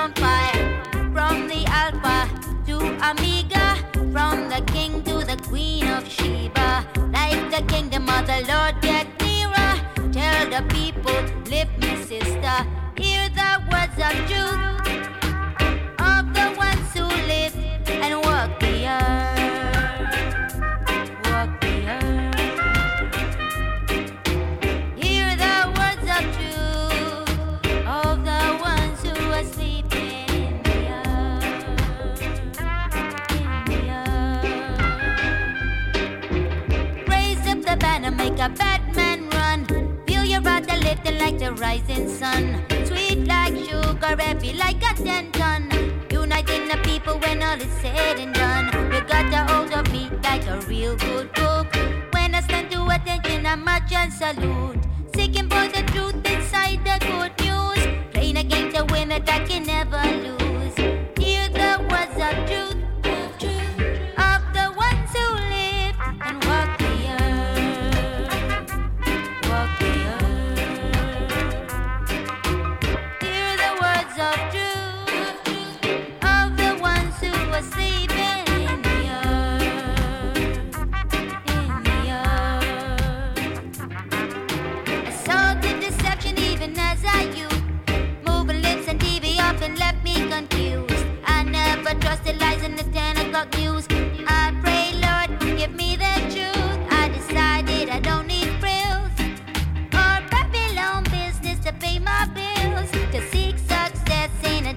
on fire. From the Alpha to Omega, from the King to the Queen of Sheba. Like the kingdom of the Lord get nearer. Tell the people, lift me sister. Hear the words of truth of the ones who live and walk the earth. Walk the earth. Hear the words of truth of the ones who are sleeping in the earth. In the earth. Raise up the banner, make a Batman run. Feel your rudder lifting like the rising sun. Sweet like sugar, heavy like a 10-ton. Uniting the people when all is said and done. You got a hold of me like a real good book. When I stand to attention, I march and salute. Seeking for the truth inside the good news. Playing a game to win it, I can never lose.